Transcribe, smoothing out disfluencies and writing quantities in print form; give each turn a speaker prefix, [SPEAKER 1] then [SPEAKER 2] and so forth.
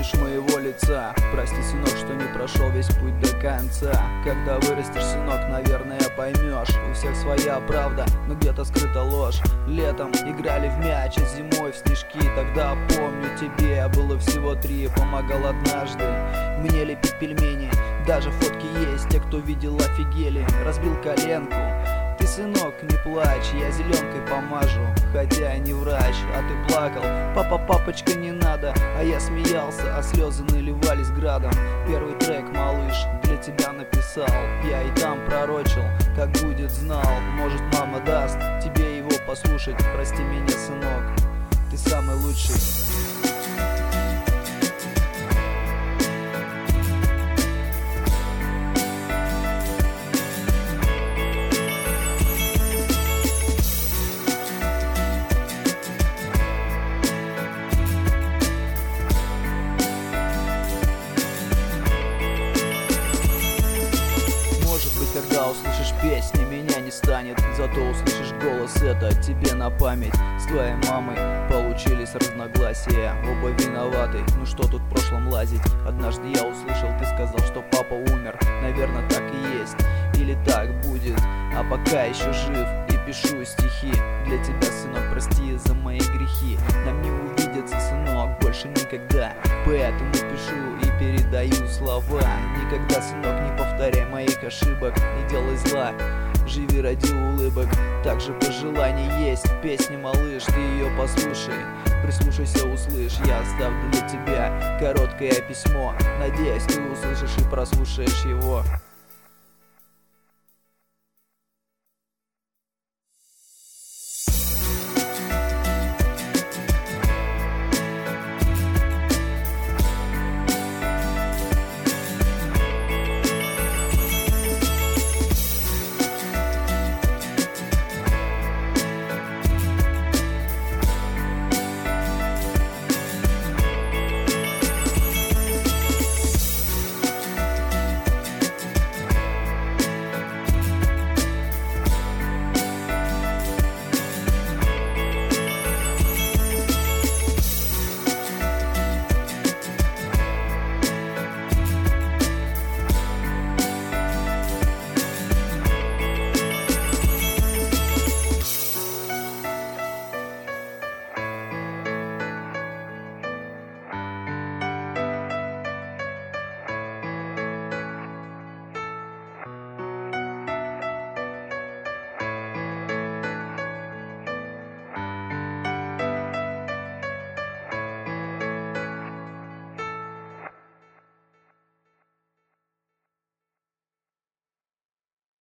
[SPEAKER 1] помнишь моего лица. Прости, сынок, что не прошел весь путь до конца. Когда вырастешь, сынок, наверное, поймешь. У всех своя правда, но где-то скрыта ложь. Летом играли в мяч, а зимой в снежки. Тогда, помню, тебе было всего 3. Помогал однажды мне лепить пельмени. Даже фотки есть, те, кто видел, офигели. Разбил коленку. Ты, сынок, не плачь, я зеленкой помажу, хотя я не врач. А ты плакал: папа, папочка, не надо. А я смеялся, а слезы наливались градом. Первый трек, малыш, для тебя написал. Я и там пророчил, как будет, знал. Может, мама даст тебе его послушать. Прости меня, сынок, ты самый лучший. Когда услышишь песни, меня не станет. Зато услышишь голос, это тебе на память. С твоей мамой получились разногласия. Оба виноваты, ну что тут в прошлом лазить. Однажды я услышал, ты сказал, что папа умер. Наверное, так и есть, или так будет. А пока еще жив и пишу стихи для тебя, сынок, прости за мои грехи. Нам не увидеться, сынок, больше никогда. Поэтому пишу и передаю слова. Никогда, сынок, не повторяй моих ошибок. Не делай зла, живи ради улыбок. Также пожелание есть в песне, малыш, ты ее послушай. Прислушайся, услышь, я оставлю для тебя короткое письмо. Надеюсь, ты услышишь и прослушаешь его.